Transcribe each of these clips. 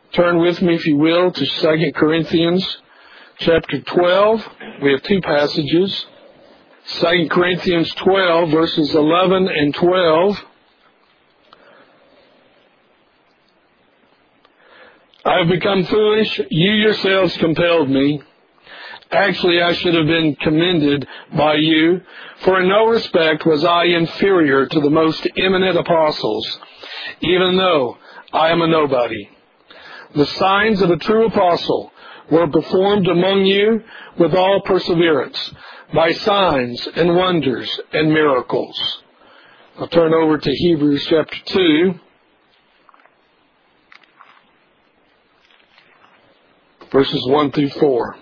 Turn with me, if you will, to 2 Corinthians chapter 12. We have two passages. 2 Corinthians 12, verses 11 and 12. I have become foolish. You yourselves compelled me. Actually, I should have been commended by you, for in no respect was I inferior to the most eminent apostles, even though I am a nobody. The signs of a true apostle were performed among you with all perseverance, by signs and wonders and miracles. I'll turn over to Hebrews chapter 2, verses 1 through 4.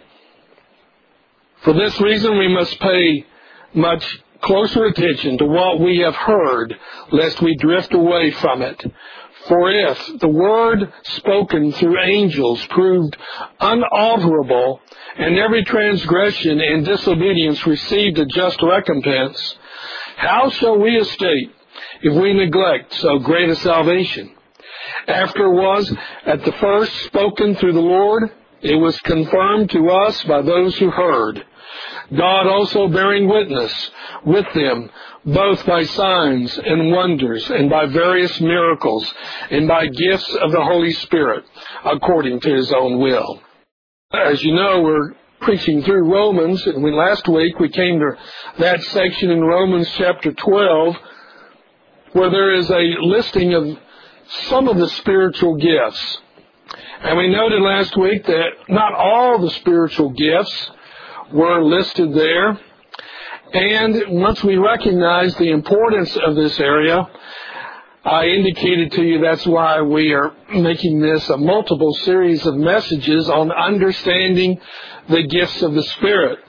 For this reason we must pay much closer attention to what we have heard, lest we drift away from it. For if the word spoken through angels proved unalterable, and every transgression and disobedience received a just recompense, how shall we escape if we neglect so great a salvation? After it was at the first spoken through the Lord, it was confirmed to us by those who heard, God also bearing witness with them, both by signs and wonders, and by various miracles, and by gifts of the Holy Spirit, according to His own will. As you know, we're preaching through Romans, and last week we came to that section in Romans chapter 12, where there is a listing of some of the spiritual gifts. And we noted last week that not all the spiritual gifts were listed there. And once we recognize the importance of this area, I indicated to you that's why we are making this a multiple series of messages on understanding the gifts of the Spirit.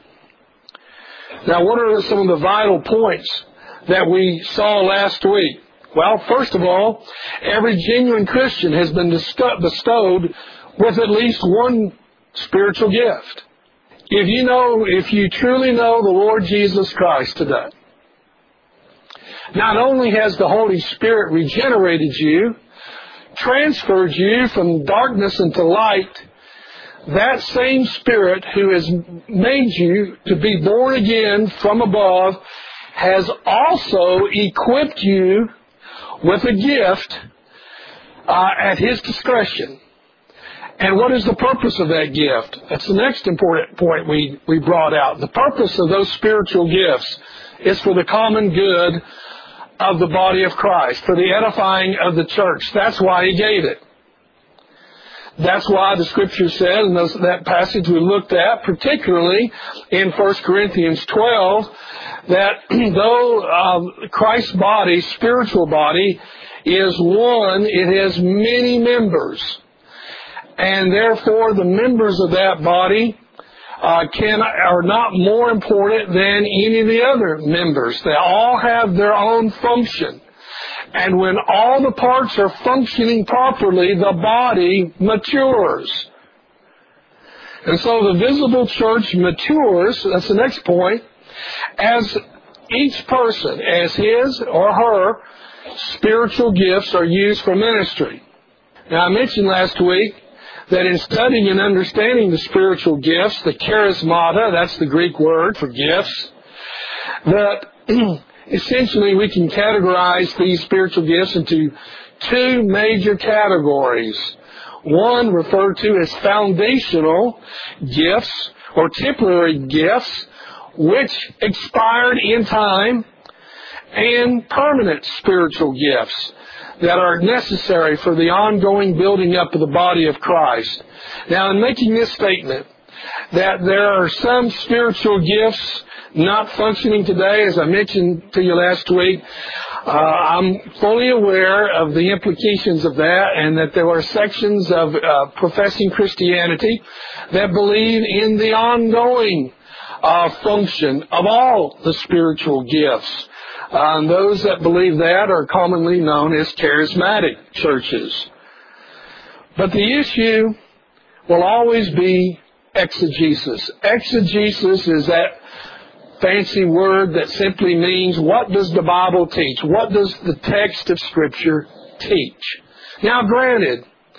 Now, what are some of the vital points that we saw last week? Well, first of all, every genuine Christian has been bestowed with at least one spiritual gift. If you truly know the Lord Jesus Christ today, not only has the Holy Spirit regenerated you, transferred you from darkness into light, that same Spirit who has made you to be born again from above has also equipped you with a gift at His discretion. And what is the purpose of that gift? That's the next important point we brought out. The purpose of those spiritual gifts is for the common good of the body of Christ, for the edifying of the church. That's why He gave it. That's why the Scripture said, in that passage we looked at, particularly in 1 Corinthians 12, that though Christ's body, spiritual body, is one, it has many members. And therefore, the members of that body are not more important than any of the other members. They all have their own function. And when all the parts are functioning properly, the body matures. And so the visible church matures, that's the next point, as each person, as his or her spiritual gifts are used for ministry. Now, I mentioned last week that in studying and understanding the spiritual gifts, the charismata, that's the Greek word for gifts, that essentially we can categorize these spiritual gifts into two major categories. One referred to as foundational gifts or temporary gifts, which expired in time, and permanent spiritual gifts that are necessary for the ongoing building up of the body of Christ. Now, in making this statement, that there are some spiritual gifts not functioning today, as I mentioned to you last week, I'm fully aware of the implications of that, and that there are sections of professing Christianity that believe in the ongoing function of all the spiritual gifts. And those that believe that are commonly known as charismatic churches. But the issue will always be exegesis. Exegesis is that fancy word that simply means, what does the Bible teach? What does the text of Scripture teach? Now, granted,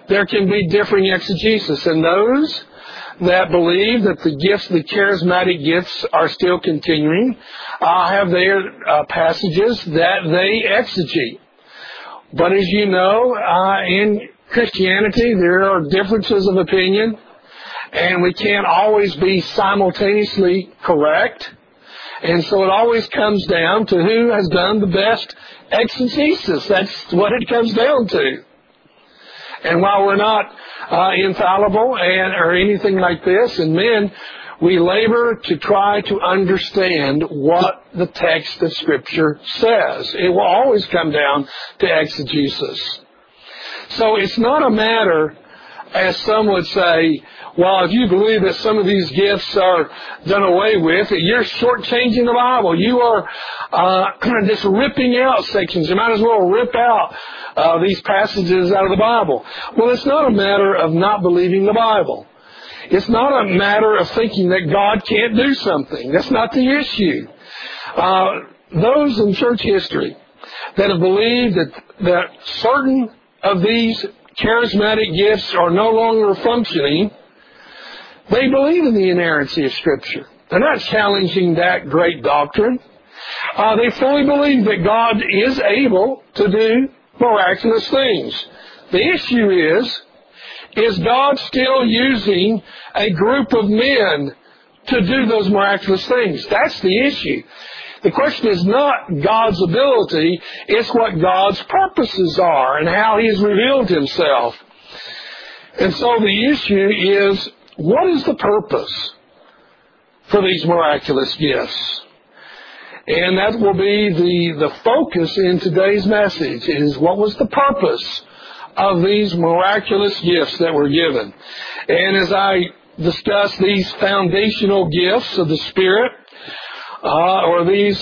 there can be differing exegesis, and those that believe that the gifts, the charismatic gifts, are still continuing, have their passages that they exegete. But as you know, in Christianity, there are differences of opinion, and we can't always be simultaneously correct. And so it always comes down to who has done the best exegesis. That's what it comes down to. And while we're not infallible or anything like this, and men, we labor to try to understand what the text of Scripture says. It will always come down to exegesis. So it's not a matter, as some would say, well, if you believe that some of these gifts are done away with, you're shortchanging the Bible. You are just ripping out sections. You might as well rip out these passages out of the Bible. Well, it's not a matter of not believing the Bible. It's not a matter of thinking that God can't do something. That's not the issue. Those in church history that have believed that certain of these charismatic gifts are no longer functioning, they believe in the inerrancy of Scripture. They're not challenging that great doctrine. They fully believe that God is able to do miraculous things. The issue is God still using a group of men to do those miraculous things? That's the issue. The question is not God's ability, it's what God's purposes are and how He has revealed Himself. And so the issue is, what is the purpose for these miraculous gifts? And that will be the focus in today's message, is what was the purpose of these miraculous gifts that were given. And as I discuss these foundational gifts of the Spirit, or these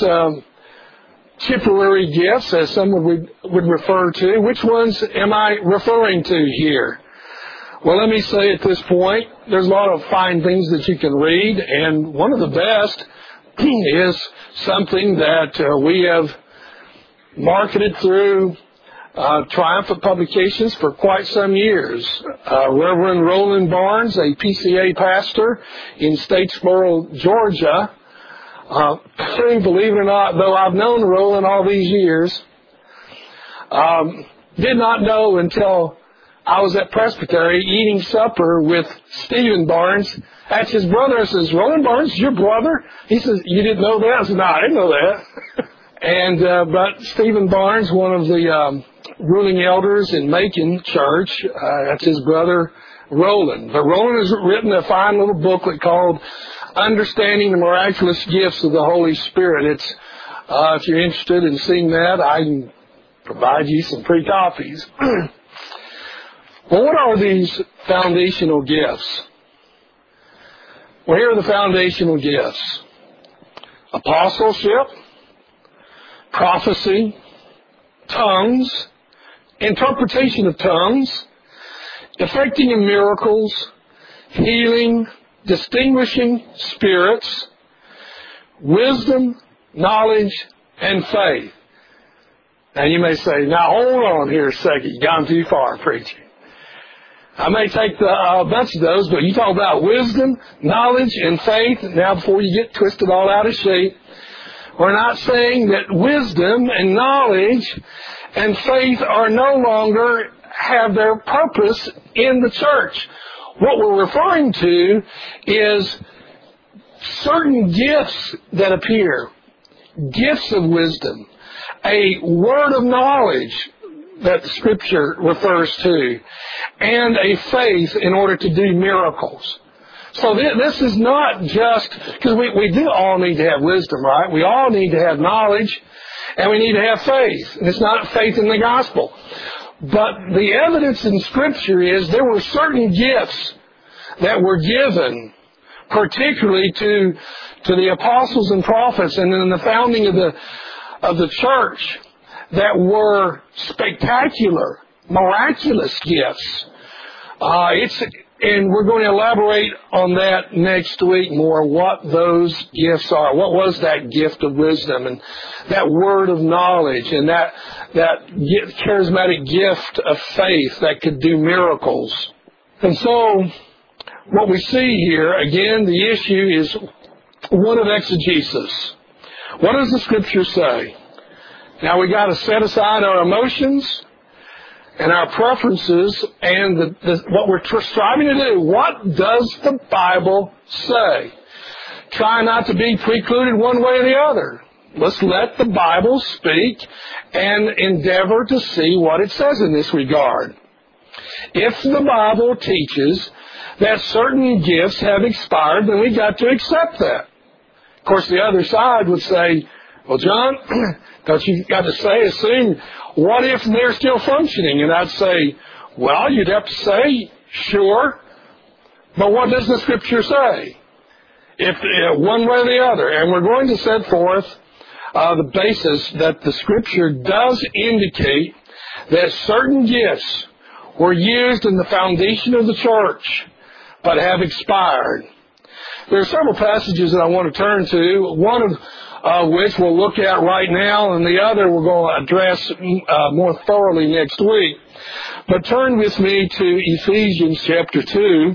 temporary gifts, as some would refer to, which ones am I referring to here? Well, let me say at this point, there's a lot of fine things that you can read, and one of the best is something that we have marketed through Triumphant Publications for quite some years. Reverend Roland Barnes, a PCA pastor in Statesboro, Georgia, believe it or not, though I've known Roland all these years, did not know until I was at Presbytery eating supper with Stephen Barnes. That's his brother. I says, Roland Barnes is your brother? He says, you didn't know that? I said, no, I didn't know that. And but Stephen Barnes, one of the ruling elders in Macon Church, that's his brother Roland. But Roland has written a fine little booklet called Understanding the Miraculous Gifts of the Holy Spirit. It's if you're interested in seeing that, I can provide you some free copies. Well, what are these foundational gifts? Well, here are the foundational gifts: apostleship, prophecy, tongues, interpretation of tongues, effecting of miracles, healing, distinguishing spirits, wisdom, knowledge, and faith. Now you may say, now hold on here a second, you've gone too far preaching. I may take a bunch of those, but you talk about wisdom, knowledge, and faith. Now before you get twisted all out of shape, we're not saying that wisdom and knowledge and faith are no longer have their purpose in the church. What we're referring to is certain gifts that appear, gifts of wisdom, a word of knowledge that the Scripture refers to, and a faith in order to do miracles. So this is not just, because we do all need to have wisdom, right? We all need to have knowledge, and we need to have faith. And it's not faith in the gospel. But the evidence in Scripture is there were certain gifts that were given, particularly to the apostles and prophets, and in the founding of the church, that were spectacular, miraculous gifts. And we're going to elaborate on that next week more, what those gifts are. What was that gift of wisdom and that word of knowledge and that charismatic gift of faith that could do miracles. And so what we see here, again, the issue is one of exegesis. What does the Scripture say? Now we got to set aside our emotions and our preferences and what we're striving to do. What does the Bible say? Try not to be precluded one way or the other. Let's let the Bible speak and endeavor to see what it says in this regard. If the Bible teaches that certain gifts have expired, then we got to accept that. Of course, the other side would say, well, John, don't you got to assume, what if they're still functioning? And I'd say, well, you'd have to say, sure, but what does the Scripture say? If one way or the other. And we're going to set forth the basis that the Scripture does indicate that certain gifts were used in the foundation of the church, but have expired. There are several passages that I want to turn to, one of which we'll look at right now, and the other we're going to address more thoroughly next week. But turn with me to Ephesians chapter 2.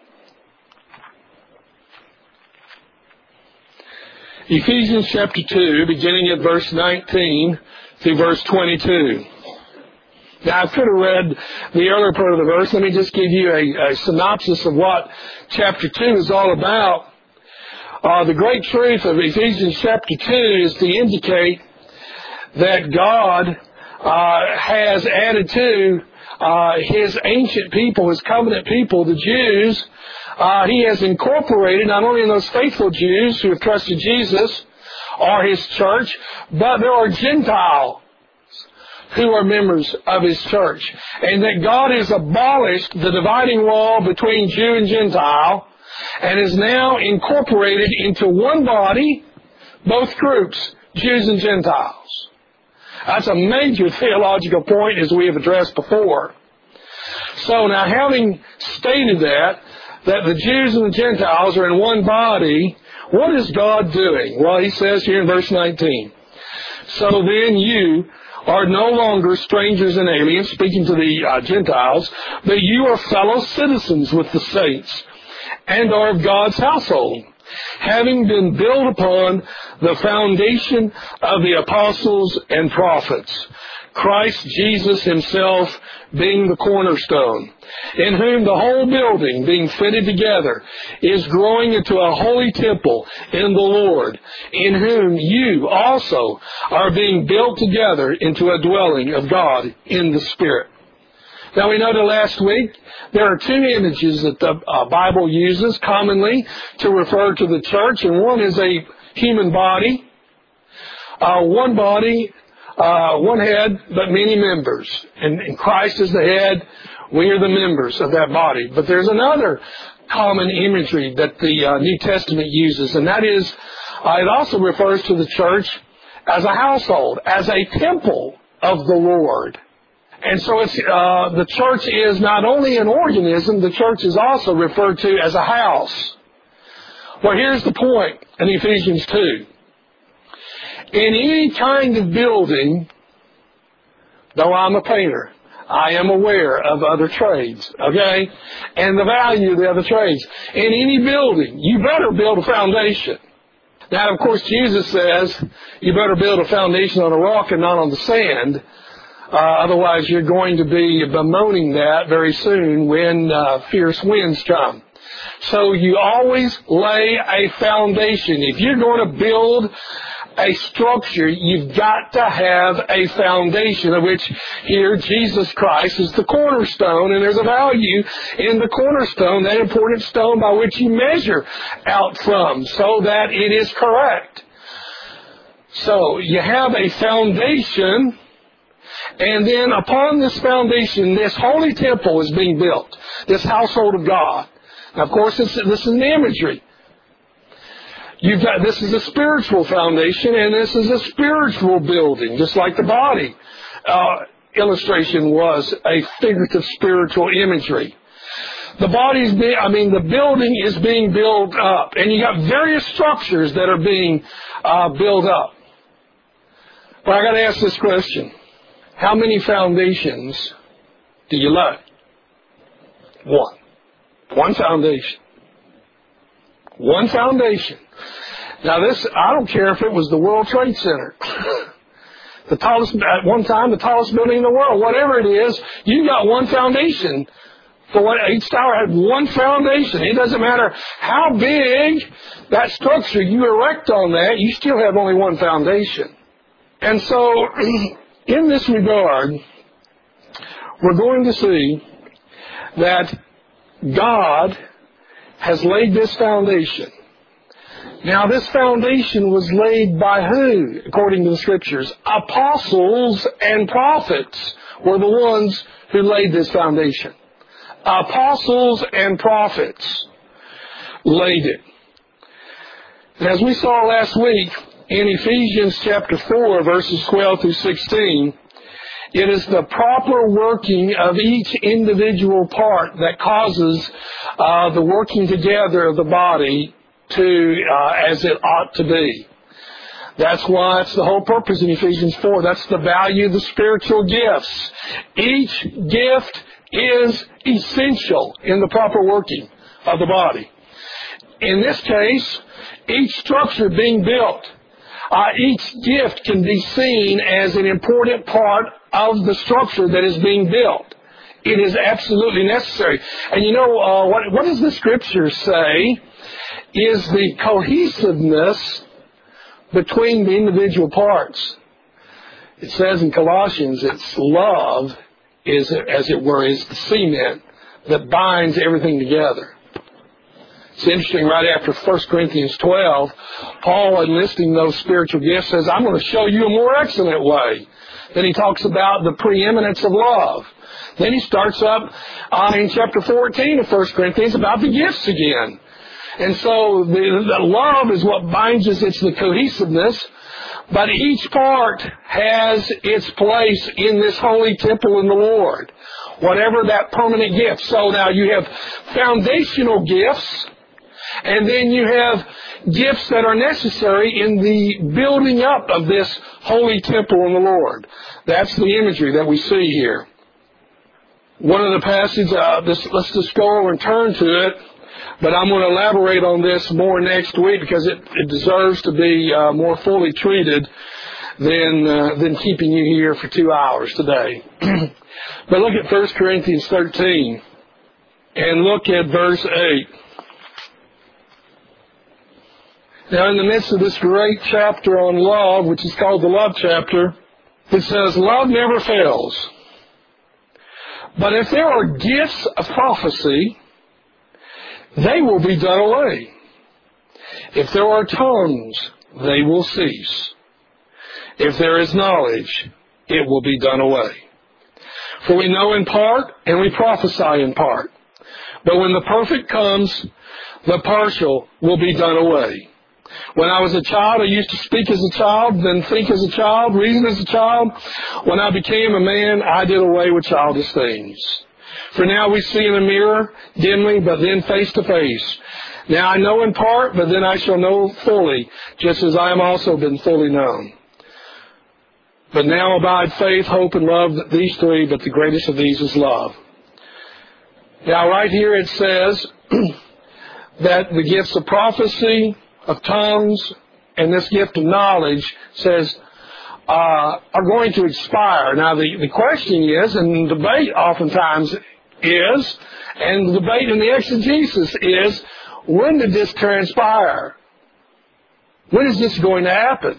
Ephesians chapter 2, beginning at verse 19 through verse 22. Now, I could have read the earlier part of the verse. Let me just give you a synopsis of what chapter 2 is all about. The great truth of Ephesians chapter 2 is to indicate that God has added to His ancient people, His covenant people, the Jews. He has incorporated not only in those faithful Jews who have trusted Jesus or His church, but there are Gentiles who are members of His church. And that God has abolished the dividing wall between Jew and Gentile and is now incorporated into one body, both groups, Jews and Gentiles. That's a major theological point, as we have addressed before. So now, having stated that the Jews and the Gentiles are in one body, what is God doing? Well, He says here in verse 19, so then you are no longer strangers and aliens, speaking to the Gentiles, but you are fellow citizens with the saints and are of God's household, having been built upon the foundation of the apostles and prophets, Christ Jesus Himself being the cornerstone, in whom the whole building, being fitted together, is growing into a holy temple in the Lord, in whom you also are being built together into a dwelling of God in the Spirit. Now, we noted last week there are two images that the Bible uses commonly to refer to the church, and one is a human body, one body, one head, but many members. And Christ is the head. We are the members of that body. But there's another common imagery that the New Testament uses, and that is, it also refers to the church as a household, as a temple of the Lord. And so it's the church is not only an organism, the church is also referred to as a house. Well, here's the point in Ephesians 2. In any kind of building, though I'm a painter, I am aware of other trades, okay? And the value of the other trades. In any building, you better build a foundation. Now, of course, Jesus says you better build a foundation on a rock and not on the sand. Otherwise, you're going to be bemoaning that very soon when fierce winds come. So you always lay a foundation. If you're going to build a structure, you've got to have a foundation, of which here Jesus Christ is the cornerstone, and there's a value in the cornerstone, that important stone by which you measure out from, so that it is correct. So you have a foundation, and then upon this foundation, this holy temple is being built, this household of God. Now, of course, this is an imagery. This is a spiritual foundation, and this is a spiritual building, just like the body illustration was a figurative spiritual imagery. The the building is being built up, and you got various structures that are being built up. But I got to ask this question: how many foundations do you lay? One. One foundation. One foundation. Now I don't care if it was the World Trade Center. At one time, the tallest building in the world. Whatever it is, you got one foundation. Each tower had one foundation. It doesn't matter how big that structure you erect on that, you still have only one foundation. And so, in this regard, we're going to see that God has laid this foundation. Now, this foundation was laid by who, according to the Scriptures? Apostles and prophets were the ones who laid this foundation. Apostles and prophets laid it. And as we saw last week, in Ephesians chapter 4, verses 12 through 16, it is the proper working of each individual part that causes the working together of the body to as it ought to be. That's why it's the whole purpose in Ephesians 4. That's the value of the spiritual gifts. Each gift is essential in the proper working of the body. In this case, each structure being built, each gift can be seen as an important part of the structure that is being built. It is absolutely necessary. And you know, what does the Scripture say is the cohesiveness between the individual parts? It says in Colossians, it's love is, as it were, is the cement that binds everything together. It's interesting, right after 1 Corinthians 12, Paul, enlisting those spiritual gifts, says, I'm going to show you a more excellent way. Then he talks about the preeminence of love. Then he starts up in chapter 14 of 1 Corinthians about the gifts again. And so the love is what binds us. It's the cohesiveness. But each part has its place in this holy temple in the Lord. Whatever that permanent gift. So now you have foundational gifts, and then you have gifts that are necessary in the building up of this holy temple in the Lord. That's the imagery that we see here. One of the passages, let's just go over and turn to it, but I'm going to elaborate on this more next week because it deserves to be more fully treated than keeping you here for 2 hours today. But look at 1 Corinthians 13 and look at verse 8. Now, in the midst of this great chapter on love, which is called the love chapter, it says, love never fails. But if there are gifts of prophecy, they will be done away. If there are tongues, they will cease. If there is knowledge, it will be done away. For we know in part, and we prophesy in part. But when the perfect comes, the partial will be done away. When I was a child, I used to speak as a child, then think as a child, reason as a child. When I became a man, I did away with childish things. For now we see in a mirror, dimly, but then face to face. Now I know in part, but then I shall know fully, just as I am also been fully known. But now abide faith, hope, and love, these three, but the greatest of these is love. Now right here it says that the gifts of prophecy, of tongues, and this gift of knowledge says are going to expire. Now the question is, and the debate oftentimes is, and the debate in the exegesis is, when did this transpire? When is this going to happen?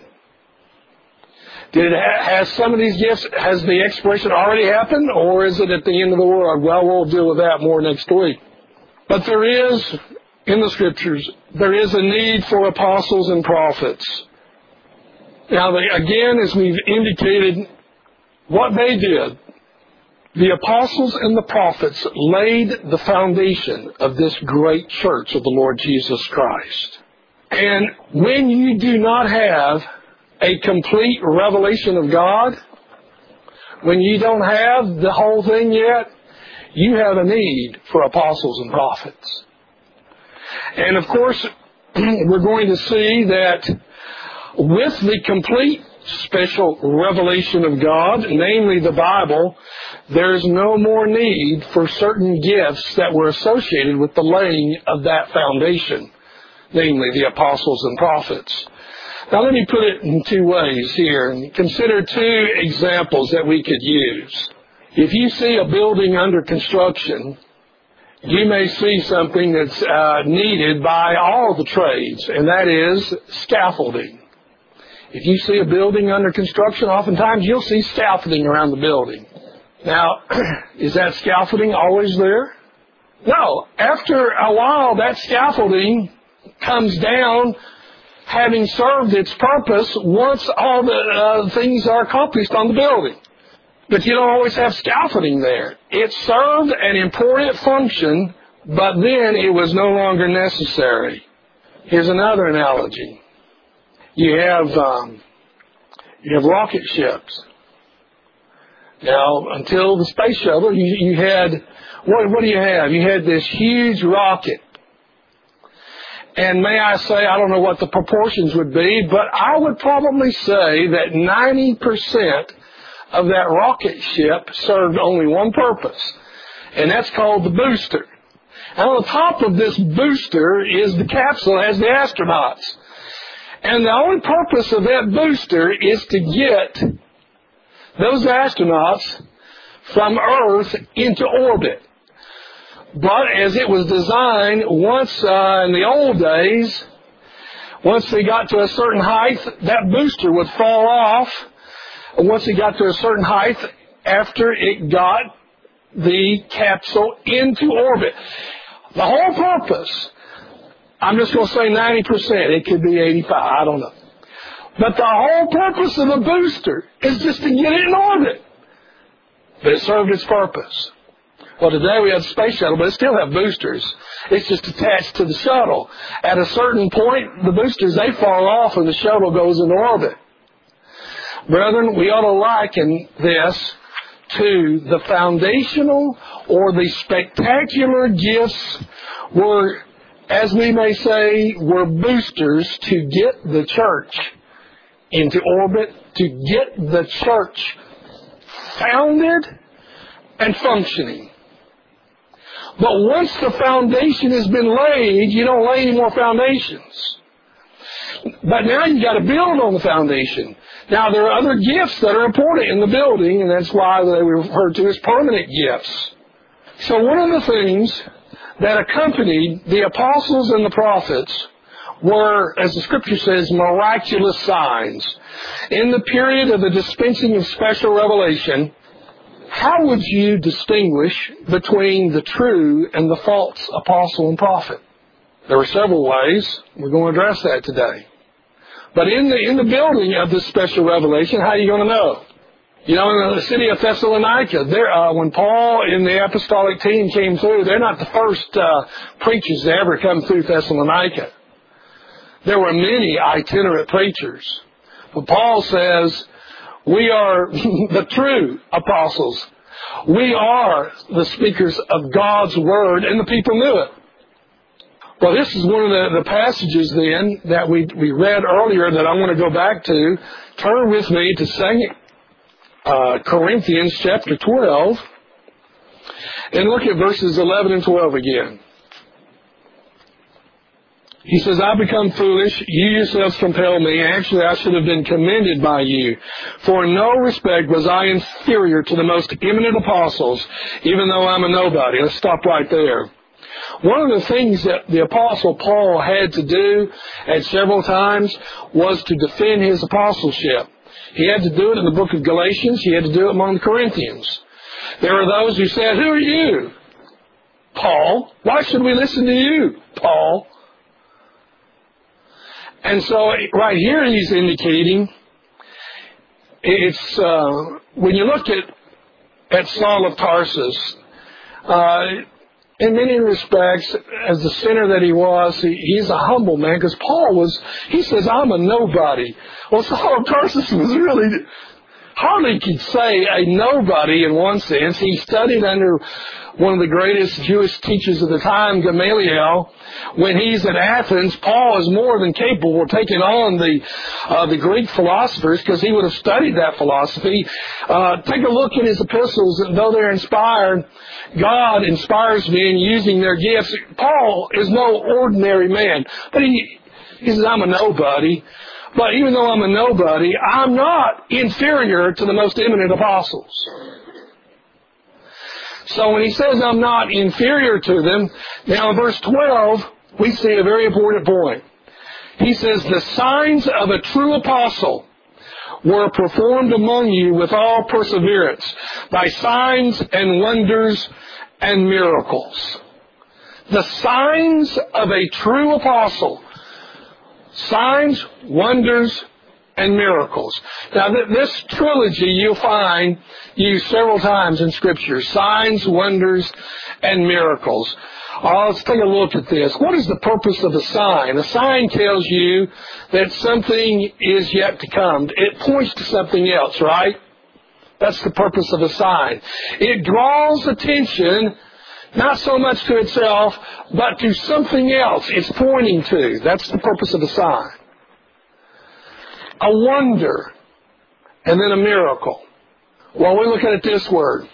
Has some of these gifts, has the expiration already happened, or is it at the end of the world? Well, we'll deal with that more next week. But there is, in the Scriptures, there is a need for apostles and prophets. Now, again, as we've indicated, what they did, the apostles and the prophets laid the foundation of this great church of the Lord Jesus Christ. And when you do not have a complete revelation of God, when you don't have the whole thing yet, you have a need for apostles and prophets. And of course, we're going to see that with the complete special revelation of God, namely the Bible, there's no more need for certain gifts that were associated with the laying of that foundation, namely the apostles and prophets. Now let me put it in two ways here and consider two examples that we could use. If you see a building under construction, you may see something that's needed by all the trades, and that is scaffolding. If you see a building under construction, oftentimes you'll see scaffolding around the building. Now, is that scaffolding always there? No. After a while, that scaffolding comes down, having served its purpose once all the things are accomplished on the building. But you don't always have scaffolding there. It served an important function, but then it was no longer necessary. Here's another analogy. You have rocket ships. Now, until the space shuttle, you had, what do you have? You had this huge rocket. And may I say, I don't know what the proportions would be, but I would probably say that 90% of that rocket ship served only one purpose, and that's called the booster. And on the top of this booster is the capsule that has the astronauts. And the only purpose of that booster is to get those astronauts from Earth into orbit. But as it was designed, once in the old days, once they got to a certain height, that booster would fall off. And once it got to a certain height, after it got the capsule into orbit. The whole purpose, I'm just going to say 90%, it could be 85%, I don't know. But the whole purpose of the booster is just to get it in orbit. But it served its purpose. Well, today we have the space shuttle, but it still have boosters. It's just attached to the shuttle. At a certain point, the boosters, they fall off and the shuttle goes into orbit. Brethren, we ought to liken this to the foundational or the spectacular gifts were, as we may say, were boosters to get the church into orbit, to get the church founded and functioning. But once the foundation has been laid, you don't lay any more foundations. But now you've got to build on the foundation. Now there are other gifts that are important in the building, and that's why they were referred to as permanent gifts. So one of the things that accompanied the apostles and the prophets were, as the scripture says, miraculous signs. In the period of the dispensing of special revelation, how would you distinguish between the true and the false apostle and prophet? There were several ways. We're going to address that today. But in the building of this special revelation, how are you going to know? You know, in the city of Thessalonica, when Paul and the apostolic team came through, they're not the first preachers to ever come through Thessalonica. There were many itinerant preachers. But Paul says, we are the true apostles. We are the speakers of God's Word, and the people knew it. Well, this is one of the passages then that we read earlier that I want to go back to. Turn with me to 2 Corinthians chapter 12 and look at verses 11 and 12 again. He says, I become foolish, you yourselves compel me. Actually, I should have been commended by you. For in no respect was I inferior to the most eminent apostles, even though I'm a nobody. Let's stop right there. One of the things that the Apostle Paul had to do at several times was to defend his apostleship. He had to do it in the book of Galatians. He had to do it among the Corinthians. There were those who said, who are you? Paul. Why should we listen to you, Paul? And so right here he's indicating, it's when you look at Saul of Tarsus, in many respects, as the sinner that he was, he's a humble man, because Paul he says, I'm a nobody. Well, Saul of Tarsus was really hardly could say a nobody in one sense. He studied under one of the greatest Jewish teachers of the time, Gamaliel. When he's at Athens, Paul is more than capable of taking on the Greek philosophers because he would have studied that philosophy. Take a look at his epistles, and though they're inspired, God inspires men using their gifts. Paul is no ordinary man, but he says, I'm a nobody. But even though I'm a nobody, I'm not inferior to the most eminent apostles. So when he says I'm not inferior to them, now in verse 12, we see a very important point. He says, the signs of a true apostle were performed among you with all perseverance, by signs and wonders and miracles. The signs of a true apostle. Signs, wonders, and miracles. Now, this trilogy you'll find used several times in Scripture. Signs, wonders, and miracles. Let's take a look at this. What is the purpose of a sign? A sign tells you that something is yet to come. It points to something else, right? That's the purpose of a sign. It draws attention not so much to itself, but to something else it's pointing to. That's the purpose of a sign. A wonder, and then a miracle. Well, we're looking at this way.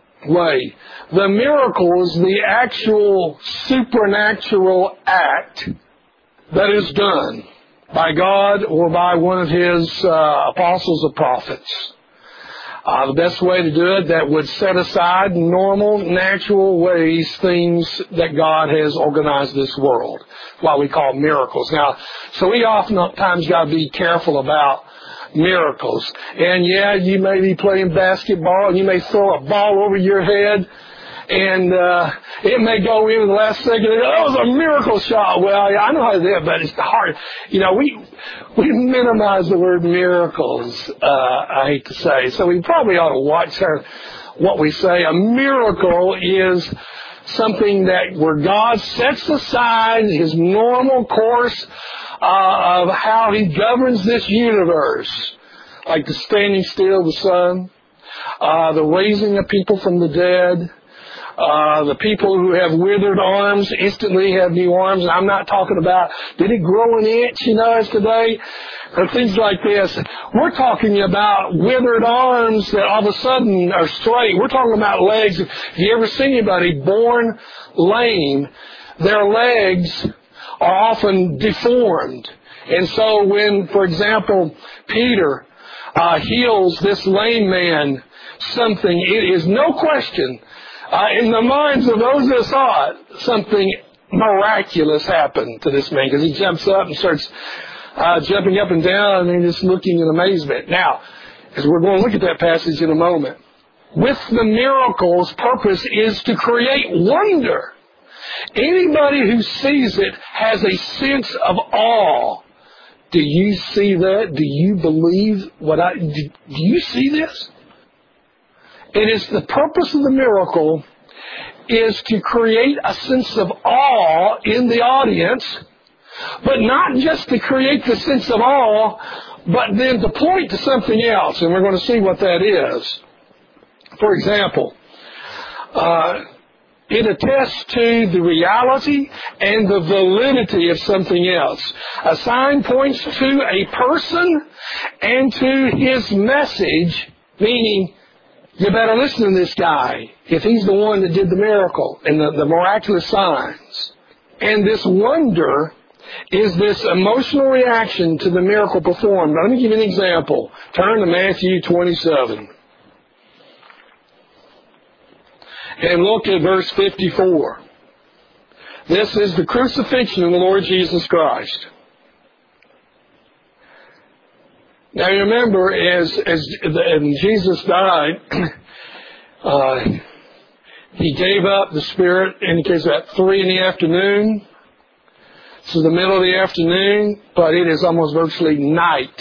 The miracle is the actual supernatural act that is done by God or by one of His apostles or prophets. The best way to do it, that would set aside normal, natural ways, things that God has organized this world. What we call miracles. Now, so we oftentimes got to be careful about miracles. And yeah, you may be playing basketball and you may throw a ball over your head and it may go in the last second. That was a miracle shot. Well, I know how to do it, but it's hard. You know, we minimize the word miracles, I hate to say. So we probably ought to watch what we say. A miracle is something that where God sets aside His normal course of how He governs this universe, like the standing still of the sun, the raising of people from the dead, the people who have withered arms instantly have new arms. And I'm not talking about, did it grow an inch, as today? Or things like this. We're talking about withered arms that all of a sudden are straight. We're talking about legs. If you ever see anybody born lame, their legs are often deformed. And so when, for example, Peter heals this lame man something, it is no question in the minds of those that saw it, something miraculous happened to this man, because he jumps up and starts jumping up and down and just looking in amazement. Now, as we're going to look at that passage in a moment, with the miracles, purpose is to create wonder. Anybody who sees it has a sense of awe. Do you see that? Do you believe do you see this? It is the purpose of the miracle is to create a sense of awe in the audience, but not just to create the sense of awe, but then to point to something else, and we're going to see what that is. For example, it attests to the reality and the validity of something else. A sign points to a person and to his message, meaning you better listen to this guy if he's the one that did the miracle and the miraculous signs. And this wonder is this emotional reaction to the miracle performed. Let me give you an example. Turn to Matthew 27. And look at verse 54. This is the crucifixion of the Lord Jesus Christ. Now you remember, as Jesus died, He gave up the Spirit, and it is at 3 in the afternoon. This is the middle of the afternoon, but it is almost virtually night.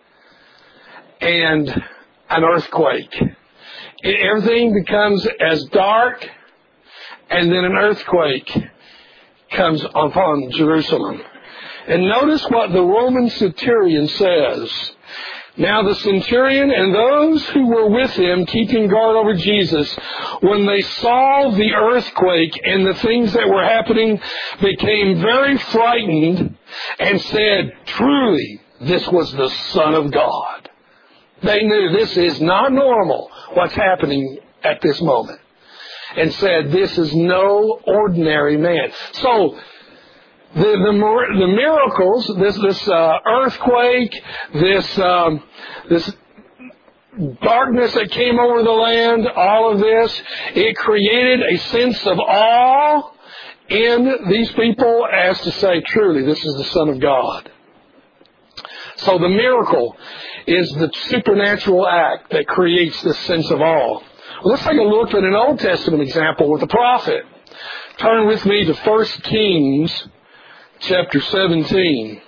And an earthquake. Everything becomes as dark, and then an earthquake comes upon Jerusalem. And notice what the Roman centurion says. Now the centurion and those who were with him keeping guard over Jesus, when they saw the earthquake and the things that were happening, became very frightened and said, "Truly, this was the Son of God." They knew this is not normal, what's happening at this moment. And said, this is no ordinary man. So, the miracles, this earthquake, this darkness that came over the land, all of this, it created a sense of awe in these people as to say, truly, this is the Son of God. So the miracle is the supernatural act that creates this sense of awe. Well, let's take a look at an Old Testament example with a prophet. Turn with me to 1 Kings chapter 17.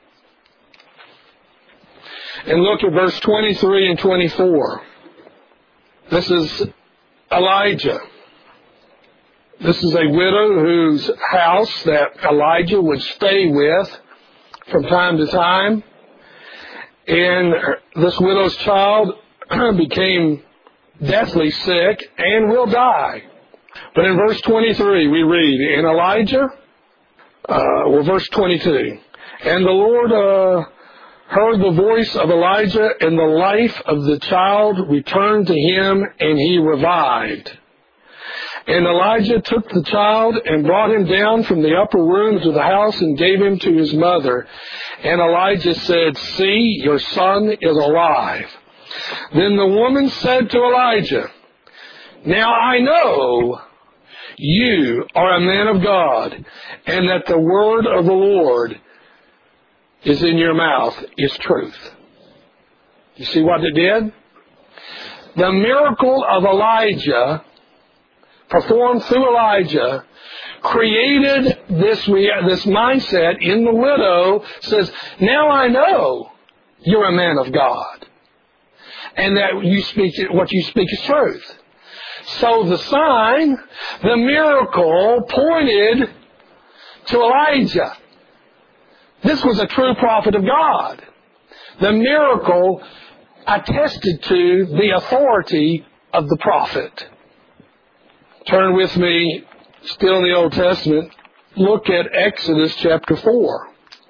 And look at verse 23 and 24. This is Elijah. This is a widow whose house that Elijah would stay with from time to time. And this widow's child became deathly sick and will die. But in verse 23 we read, and Elijah, verse 22, and the Lord heard the voice of Elijah, and the life of the child returned to him, and he revived. And Elijah took the child and brought him down from the upper room to the house and gave him to his mother. And Elijah said, "See, your son is alive." Then the woman said to Elijah, "Now I know you are a man of God, and that the word of the Lord is in your mouth is truth." You see what it did? The miracle of Elijah, performed through Elijah, created this mindset in the widow, says, now I know you're a man of God, and that what you speak is truth. So the sign, the miracle, pointed to Elijah. This was a true prophet of God. The miracle attested to the authority of the prophet. Turn with me, still in the Old Testament, look at Exodus chapter 4.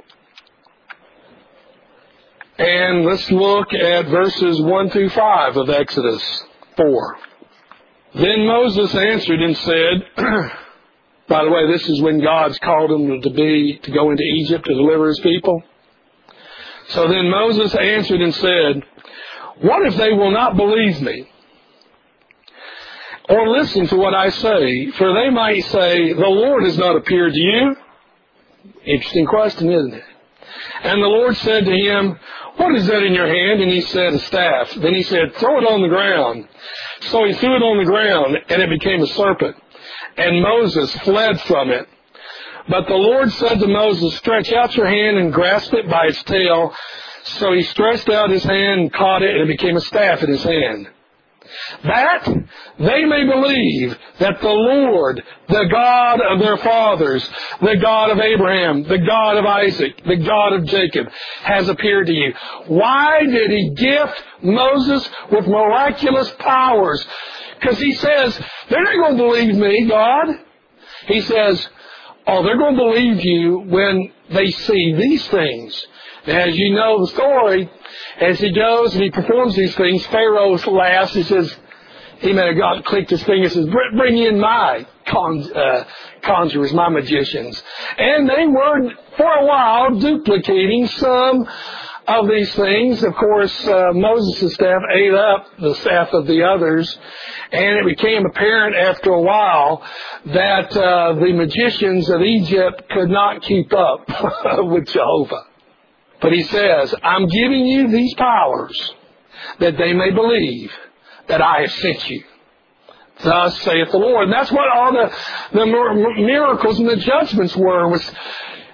And let's look at verses 1 through 5 of Exodus 4. Then Moses answered and said, by the way, this is when God's called him to go into Egypt to deliver his people. So then Moses answered and said, what if they will not believe me or listen to what I say? For they might say, the Lord has not appeared to you. Interesting question, isn't it? And the Lord said to him, what is that in your hand? And he said, a staff. Then he said, throw it on the ground. So he threw it on the ground, and it became a serpent. And Moses fled from it. But the Lord said to Moses, stretch out your hand and grasp it by its tail. So he stretched out his hand and caught it, and it became a staff in his hand. That they may believe that the Lord, the God of their fathers, the God of Abraham, the God of Isaac, the God of Jacob, has appeared to you. Why did he gift Moses with miraculous powers? Because he says, they're not going to believe me, God. He says, oh, they're going to believe you when they see these things. As you know the story, as he goes and he performs these things, Pharaoh laughs. He says, he may have clicked his finger and says, bring in my conjurers, my magicians. And they were, for a while, duplicating some of these things. Of course, Moses' staff ate up the staff of the others. And it became apparent after a while that the magicians of Egypt could not keep up with Jehovah. But he says, I'm giving you these powers that they may believe that I have sent you. Thus saith the Lord. And that's what all the miracles and the judgments were.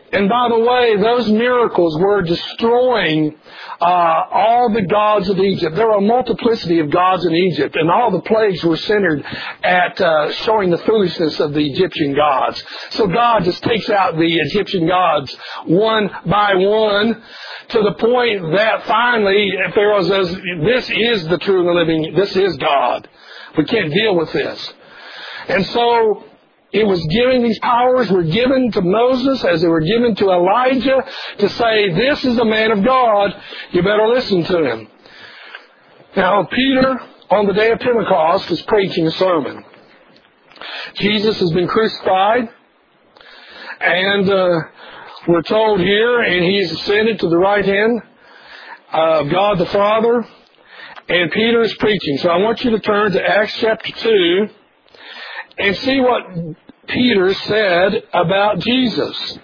And by the way, those miracles were destroying all the gods of Egypt. There were a multiplicity of gods in Egypt, and all the plagues were centered at showing the foolishness of the Egyptian gods. So God just takes out the Egyptian gods one by one, to the point that finally Pharaoh says, this is the true and the living, this is God. We can't deal with this. And so it was given, these powers were given to Moses as they were given to Elijah to say, this is a man of God, you better listen to him. Now, Peter, on the day of Pentecost, is preaching a sermon. Jesus has been crucified, and we're told here, and he's ascended to the right hand of God the Father, and Peter is preaching. So I want you to turn to Acts chapter 2 and see what Peter said about Jesus.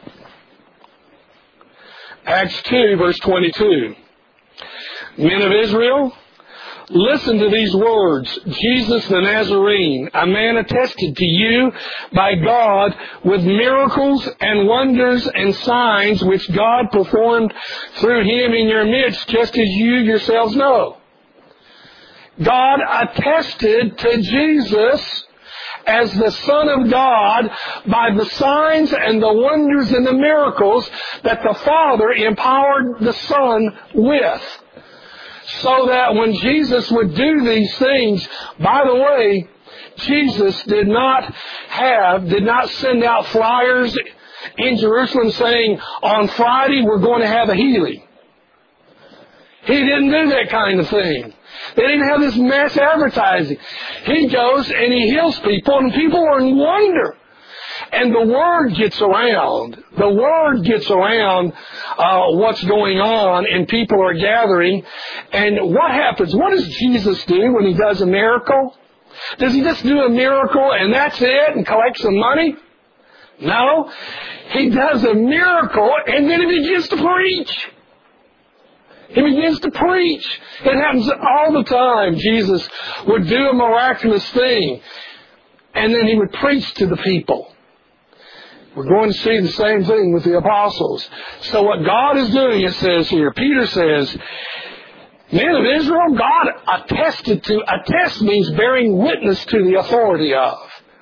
Acts 2, verse 22. Men of Israel, listen to these words. Jesus the Nazarene, a man attested to you by God with miracles and wonders and signs which God performed through him in your midst, just as you yourselves know. God attested to Jesus as the Son of God by the signs and the wonders and the miracles that the Father empowered the Son with. So that when Jesus would do these things, by the way, Jesus did not send out flyers in Jerusalem saying, on Friday we're going to have a healing. He didn't do that kind of thing. They didn't have this mass advertising. He goes and he heals people, and people are in wonder. And the word gets around. The word gets around what's going on, and people are gathering. And what happens? What does Jesus do when he does a miracle? Does he just do a miracle and that's it and collect some money? No. He does a miracle and then he begins to preach. He begins to preach. It happens all the time. Jesus would do a miraculous thing, and then he would preach to the people. We're going to see the same thing with the apostles. So what God is doing, it says here, Peter says, men of Israel, God attested to. Attest means bearing witness to the authority of.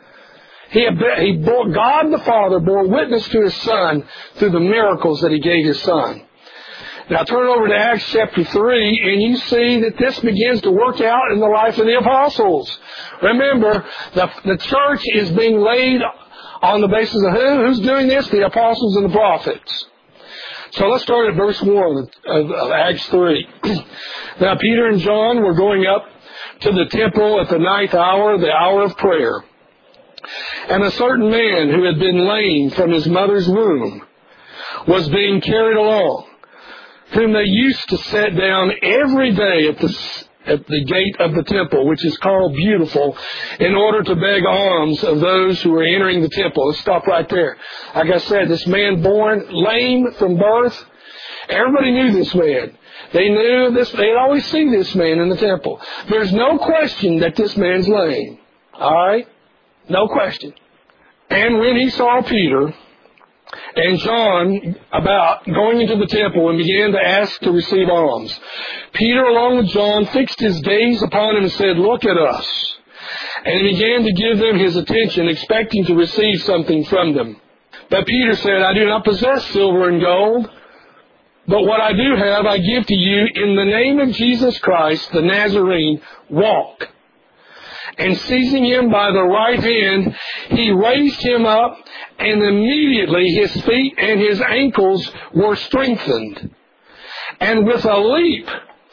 God the Father bore witness to his Son through the miracles that he gave his Son. Now turn over to Acts chapter 3, and you see that this begins to work out in the life of the apostles. Remember, the church is being laid on the basis of who? Who's doing this? The apostles and the prophets. So let's start at verse 1 of Acts 3. Now Peter and John were going up to the temple at the 9th hour, the hour of prayer. And a certain man who had been lame from his mother's womb was being carried along, whom they used to set down every day at the gate of the temple, which is called Beautiful, in order to beg alms of those who were entering the temple. Let's stop right there. Like I said, this man born lame from birth, everybody knew this man. They knew this. They'd always see this man in the temple. There's no question that this man's lame. All right? No question. And when he saw Peter and John about going into the temple and began to ask to receive alms, Peter, along with John, fixed his gaze upon him and said, "Look at us." And he began to give them his attention, expecting to receive something from them. But Peter said, "I do not possess silver and gold, but what I do have I give to you. In the name of Jesus Christ, the Nazarene, walk." And seizing him by the right hand, he raised him up, and immediately his feet and his ankles were strengthened. And with a leap,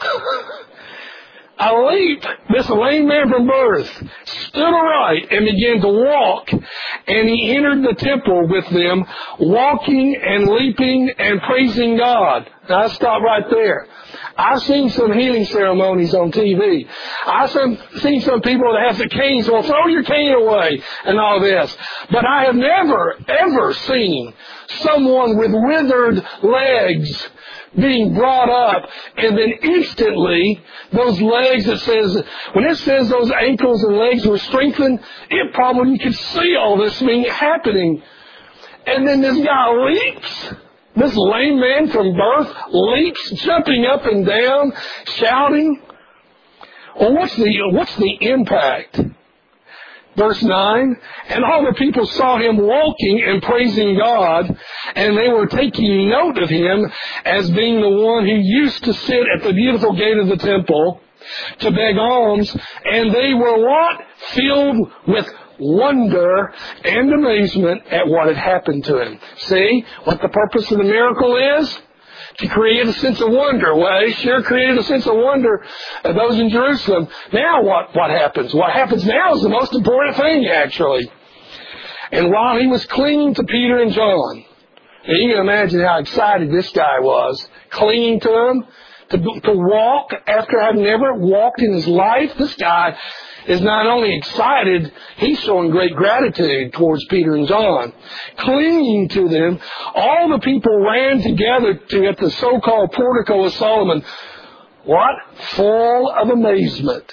this lame man from birth stood aright and began to walk, and he entered the temple with them, walking and leaping and praising God. Now, I'll stop right there. I've seen some healing ceremonies on TV. I've seen some people that have the canes, well, throw your cane away and all this. But I have never, ever seen someone with withered legs being brought up, and then instantly those legs, when it says those ankles and legs were strengthened, it probably, you could see all this thing happening. And then this guy leaps. This lame man from birth leaps, jumping up and down, shouting. Well, what's the impact? Verse 9, and all the people saw him walking and praising God, and they were taking note of him as being the one who used to sit at the beautiful gate of the temple to beg alms, and they were what? Filled with wonder and amazement at what had happened to him. See what the purpose of the miracle is? To create a sense of wonder. Well, he sure created a sense of wonder of those in Jerusalem. Now what happens? What happens now is the most important thing, actually. And while he was clinging to Peter and John, and you can imagine how excited this guy was, clinging to them, to walk after having never walked in his life. This guy is not only excited, he's showing great gratitude towards Peter and John. Clinging to them, all the people ran together at the so-called portico of Solomon. What? Full of amazement.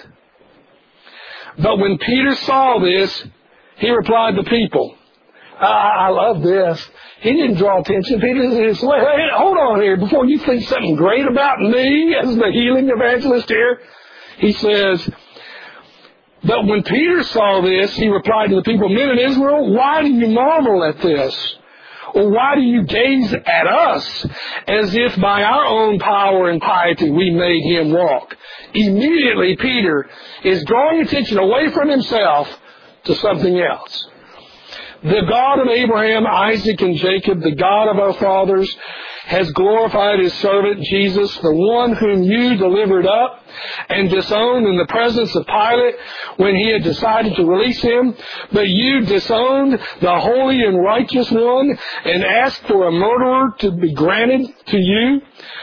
But when Peter saw this, he replied to people. I love this. He didn't draw attention. Peter said, hey, hold on here. Before you think something great about me as the healing evangelist here, he says, but when Peter saw this, he replied to the people, men of Israel, why do you marvel at this? Or why do you gaze at us as if by our own power and piety we made him walk? Immediately Peter is drawing attention away from himself to something else. The God of Abraham, Isaac, and Jacob, the God of our fathers, has glorified his servant Jesus, the one whom you delivered up and disowned in the presence of Pilate when he had decided to release him. But you disowned the holy and righteous one and asked for a murderer to be granted to you.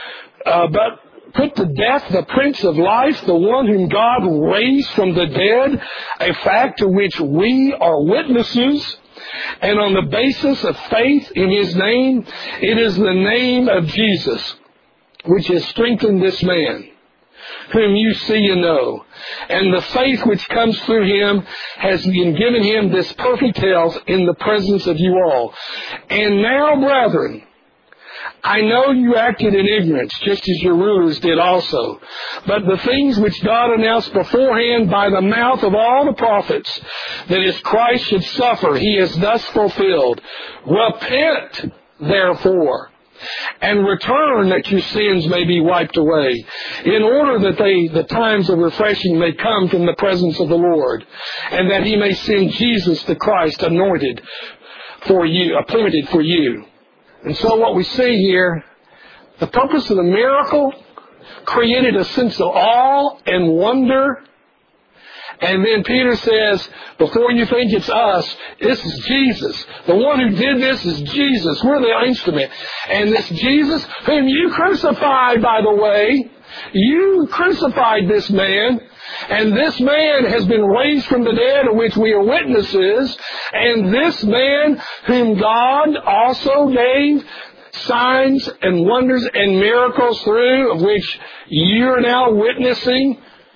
But put to death the Prince of Life, the one whom God raised from the dead, a fact to which we are witnesses. And on the basis of faith in his name, it is the name of Jesus which has strengthened this man, whom you see and know. And the faith which comes through him has been given him this perfect health in the presence of you all. And now, brethren, I know you acted in ignorance, just as your rulers did also. But the things which God announced beforehand by the mouth of all the prophets, that his Christ should suffer, he has thus fulfilled. Repent, therefore, and return that your sins may be wiped away, in order that the times of refreshing may come from the presence of the Lord, and that he may send Jesus the Christ anointed for you, appointed for you. And so what we see here, the purpose of the miracle created a sense of awe and wonder. And then Peter says, before you think it's us, this is Jesus. The one who did this is Jesus. We're the instrument. And this Jesus, whom you crucified, by the way, you crucified this man. And this man has been raised from the dead, of which we are witnesses. And this man, whom God also gave signs and wonders and miracles through, of which you're now witnessing.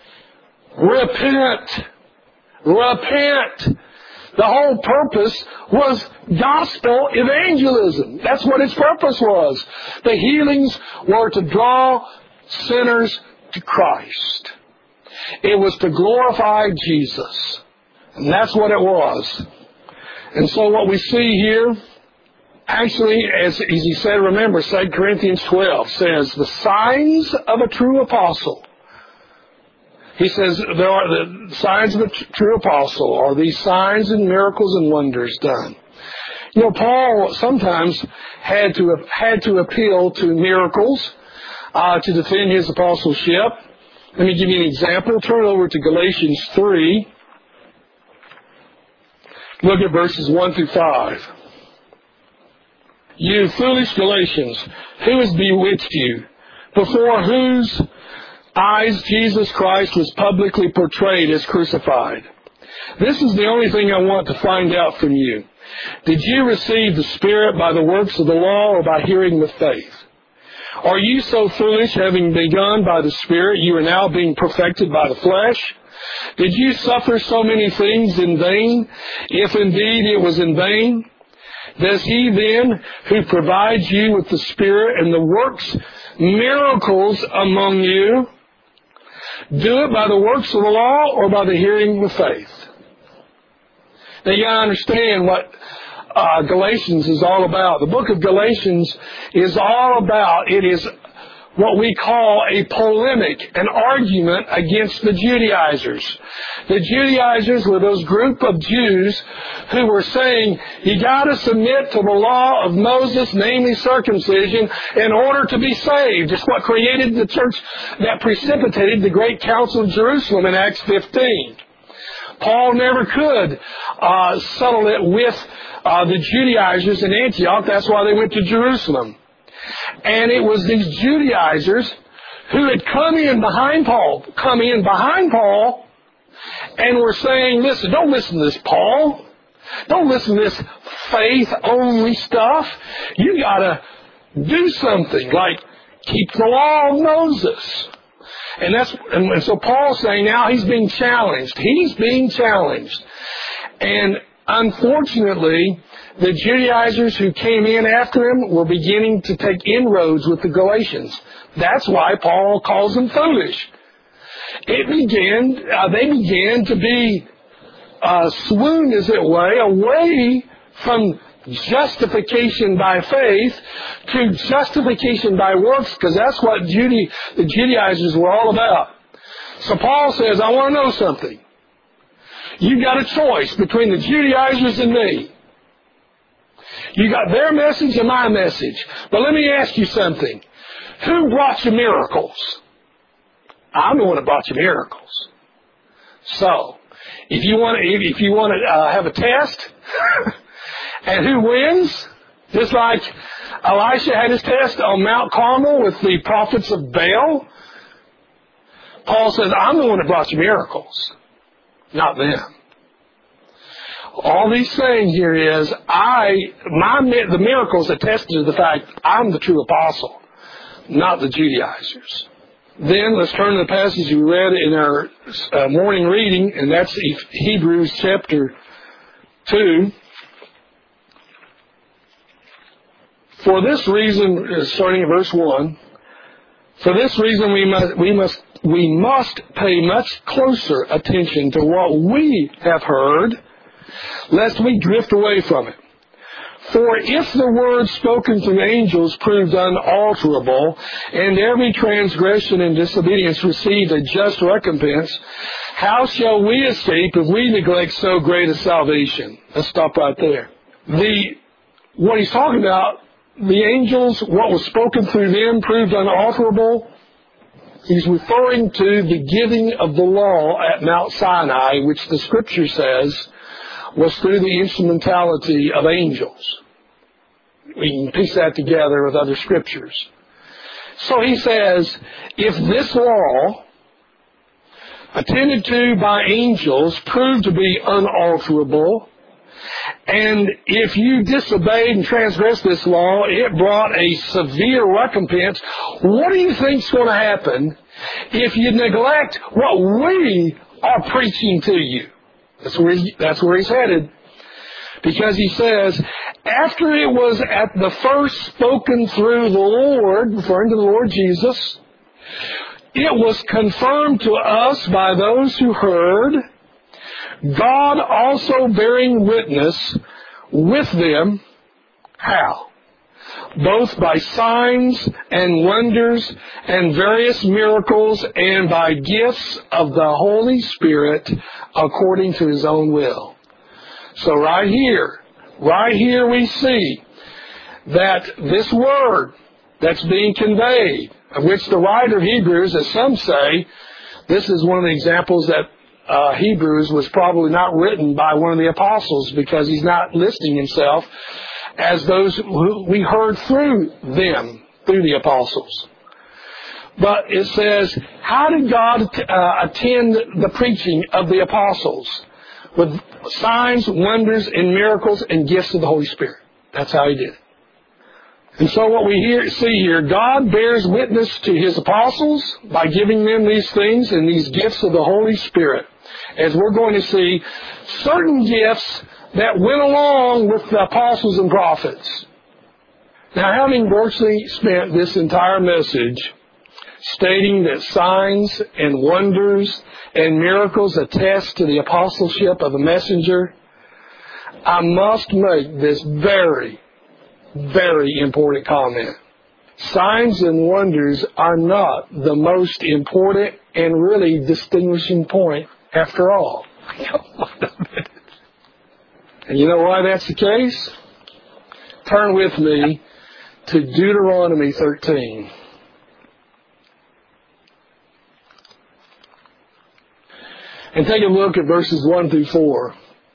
Repent. Repent. The whole purpose was gospel evangelism. That's what its purpose was. The healings were to draw sinners to Christ. It was to glorify Jesus. And that's what it was. And so what we see here, actually, as he said, remember, 2 Corinthians 12 says, the signs of a true apostle. He says, there are the signs of a true apostle are these signs and miracles and wonders done. You know, Paul sometimes had to appeal to miracles to defend his apostleship. Let me give you an example. Turn over to Galatians 3. Look at verses 1 through 5. You foolish Galatians, who has bewitched you, before whose eyes Jesus Christ was publicly portrayed as crucified? This is the only thing I want to find out from you. Did you receive the Spirit by the works of the law or by hearing with faith? Are you so foolish, having begun by the Spirit, you are now being perfected by the flesh? Did you suffer so many things in vain, if indeed it was in vain? Does He then, who provides you with the Spirit and the works miracles among you, do it by the works of the law or by the hearing of faith? Now you got to understand what Galatians is all about. The book of Galatians is all about, it is what we call a polemic, an argument against the Judaizers. The Judaizers were those group of Jews who were saying, you got to submit to the law of Moses, namely circumcision, in order to be saved. It's what created the church that precipitated the great council of Jerusalem in Acts 15. Paul never could settle it with the Judaizers in Antioch. That's why they went to Jerusalem. And it was these Judaizers who had come in behind Paul, and were saying, listen, don't listen to this Paul. Don't listen to this faith-only stuff. You gotta do something like keep the law of Moses. And so Paul's saying now he's being challenged. He's being challenged. And unfortunately, the Judaizers who came in after him were beginning to take inroads with the Galatians. That's why Paul calls them foolish. They began to be swooned, as it were, away from justification by faith to justification by works, because that's what the Judaizers were all about. So Paul says, I want to know something. You got a choice between the Judaizers and me. You got their message and my message. But let me ask you something. Who brought you miracles? I'm the one that brought you miracles. So, if you want to have a test, and who wins? Just like Elisha had his test on Mount Carmel with the prophets of Baal. Paul says, I'm the one that brought you miracles, not them. All he's saying here is, the miracles attested to the fact I'm the true apostle, not the Judaizers. Then let's turn to the passage we read in our morning reading, and that's Hebrews chapter 2. For this reason, starting at verse 1, for this reason we must pay much closer attention to what we have heard, lest we drift away from it. For if the word spoken through angels proved unalterable, and every transgression and disobedience received a just recompense, how shall we escape if we neglect so great a salvation? Let's stop right there. What he's talking about, the angels, what was spoken through them proved unalterable. He's referring to the giving of the law at Mount Sinai, which the Scripture says was through the instrumentality of angels. We can piece that together with other Scriptures. So he says, if this law, attended to by angels, proved to be unalterable, and if you disobeyed and transgressed this law, it brought a severe recompense, what do you think's going to happen if you neglect what we are preaching to you? That's where he's headed. Because he says, after it was at the first spoken through the Lord, referring to the Lord Jesus, it was confirmed to us by those who heard, God also bearing witness with them. How? Both by signs and wonders and various miracles and by gifts of the Holy Spirit according to His own will. So right here we see that this word that's being conveyed, of which the writer of Hebrews, as some say, this is one of the examples that Hebrews was probably not written by one of the apostles, because he's not listing himself as those who we heard through the apostles. But it says, how did God attend the preaching of the apostles? With signs, wonders, and miracles, and gifts of the Holy Spirit. That's how He did it. And so what we see here, God bears witness to His apostles by giving them these things and these gifts of the Holy Spirit. As we're going to see, certain gifts that went along with the apostles and prophets. Now, having virtually spent this entire message stating that signs and wonders and miracles attest to the apostleship of a messenger, I must make this very, very important comment. Signs and wonders are not the most important and really distinguishing point after all. And you know why that's the case? Turn with me to Deuteronomy 13. And take a look at verses 1 through 4.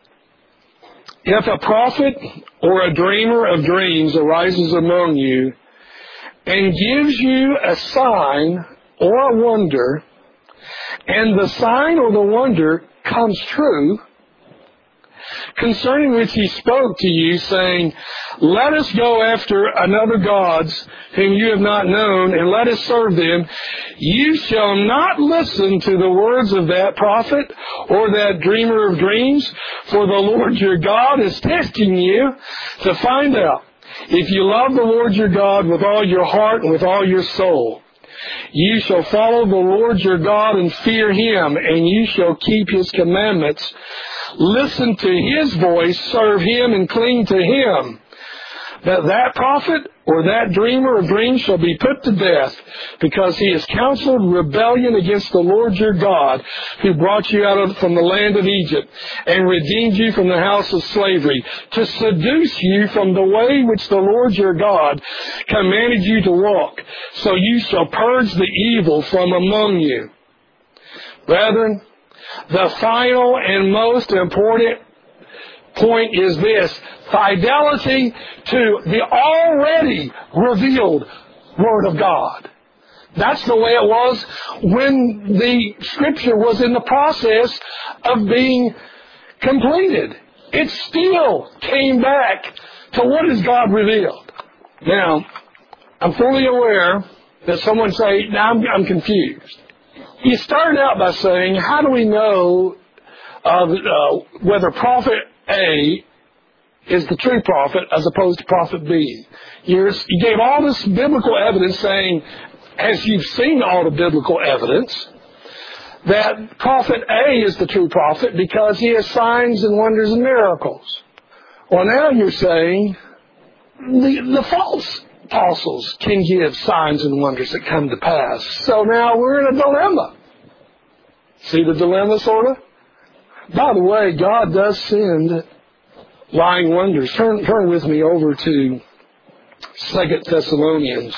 If a prophet or a dreamer of dreams arises among you and gives you a sign or a wonder, and the sign or the wonder comes true, concerning which he spoke to you, saying, let us go after another gods whom you have not known, and let us serve them, you shall not listen to the words of that prophet or that dreamer of dreams, for the Lord your God is testing you to find out if you love the Lord your God with all your heart and with all your soul. You shall follow the Lord your God and fear Him, and you shall keep His commandments. Listen to His voice, serve Him, and cling to Him. That prophet or that dreamer of dreams shall be put to death, because he has counseled rebellion against the Lord your God, who brought you out from the land of Egypt, and redeemed you from the house of slavery, to seduce you from the way which the Lord your God commanded you to walk. So you shall purge the evil from among you. Brethren, the final and most important point is this: fidelity to the already revealed Word of God. That's the way it was when the Scripture was in the process of being completed. It still came back to what is God revealed. Now, I'm fully aware that someone say, now I'm confused. You started out by saying, how do we know whether prophet A is the true prophet as opposed to prophet B? You gave all this biblical evidence saying, as you've seen all the biblical evidence, that prophet A is the true prophet because he has signs and wonders and miracles. Well, now you're saying the false apostles can give signs and wonders that come to pass. So now we're in a dilemma. See the dilemma, sort of? By the way, God does send lying wonders. Turn with me over to 2 Thessalonians.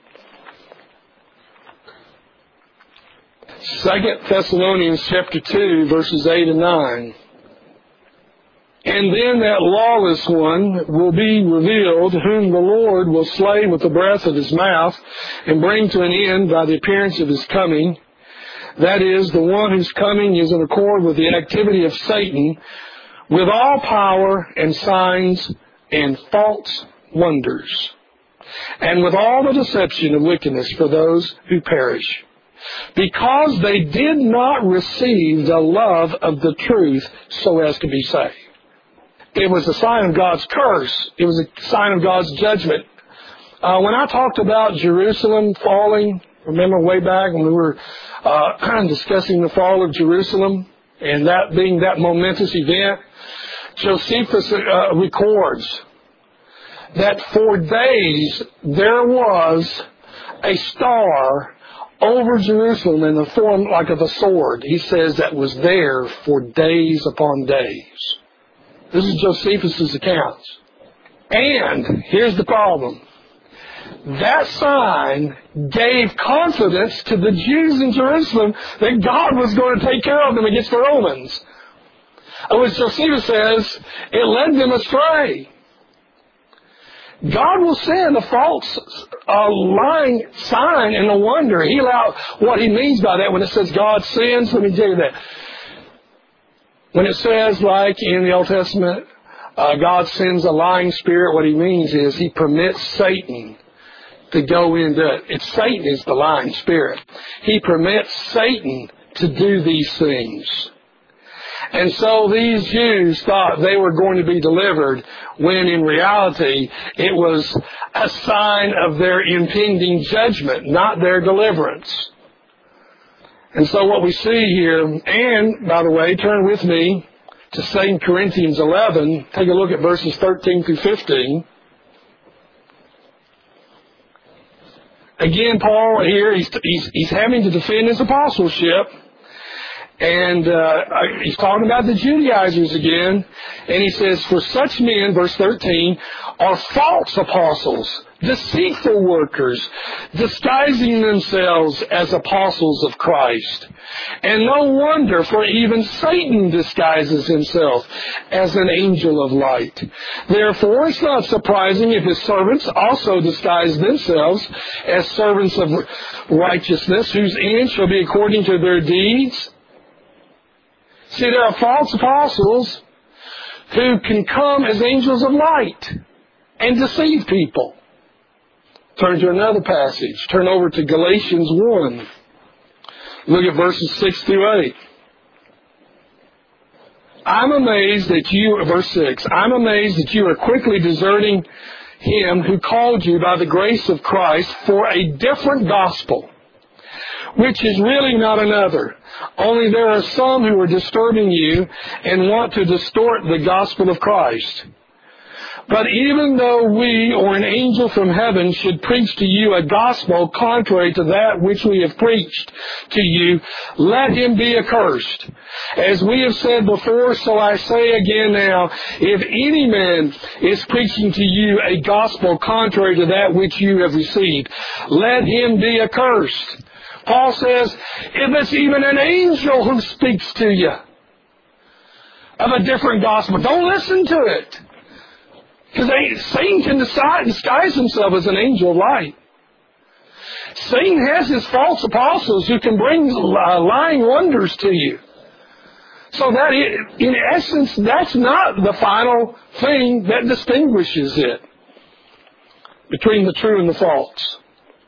2 Thessalonians chapter 2, verses 8 and 9. And then that lawless one will be revealed, whom the Lord will slay with the breath of His mouth, and bring to an end by the appearance of His coming. That is, the one whose coming is in accord with the activity of Satan, with all power and signs and false wonders, and with all the deception of wickedness for those who perish, because they did not receive the love of the truth so as to be saved. It was a sign of God's curse. It was a sign of God's judgment. When I talked about Jerusalem falling, remember way back when we were discussing the fall of Jerusalem, and that being that momentous event, Josephus records that for days there was a star over Jerusalem in the form like of a sword. He says that was there for days upon days. This is Josephus' accounts. And here's the problem. That sign gave confidence to the Jews in Jerusalem that God was going to take care of them against the Romans. As Josephus says, it led them astray. God will send a false lying sign and a wonder. He allowed what He means by that when it says God sends. Let me tell you that. When it says, like in the Old Testament, God sends a lying spirit, what He means is He permits Satan to go into it. It's Satan is the lying spirit. He permits Satan to do these things. And so these Jews thought they were going to be delivered, when in reality it was a sign of their impending judgment, not their deliverance. And so what we see here, and by the way, turn with me to 2 Corinthians 11. Take a look at verses 13 through 15. Again, Paul here, he's having to defend his apostleship. And he's talking about the Judaizers again. And he says, for such men, verse 13, are false apostles, deceitful workers, disguising themselves as apostles of Christ. And no wonder, for even Satan disguises himself as an angel of light. Therefore, it's not surprising if his servants also disguise themselves as servants of righteousness, whose end shall be according to their deeds. See, there are false apostles who can come as angels of light and deceive people. Turn to another passage. Turn over to Galatians 1. Look at verses 6 through 8. I'm amazed that you, verse 6, I'm amazed that you are quickly deserting him who called you by the grace of Christ for a different gospel, which is really not another. Only there are some who are disturbing you and want to distort the gospel of Christ. But even though we or an angel from heaven should preach to you a gospel contrary to that which we have preached to you, let him be accursed. As we have said before, so I say again now, if any man is preaching to you a gospel contrary to that which you have received, let him be accursed. Paul says, if it's even an angel who speaks to you of a different gospel, don't listen to it. Because Satan can disguise himself as an angel of light. Satan has his false apostles who can bring lying wonders to you. So that, in essence, that's not the final thing that distinguishes it between the true and the false.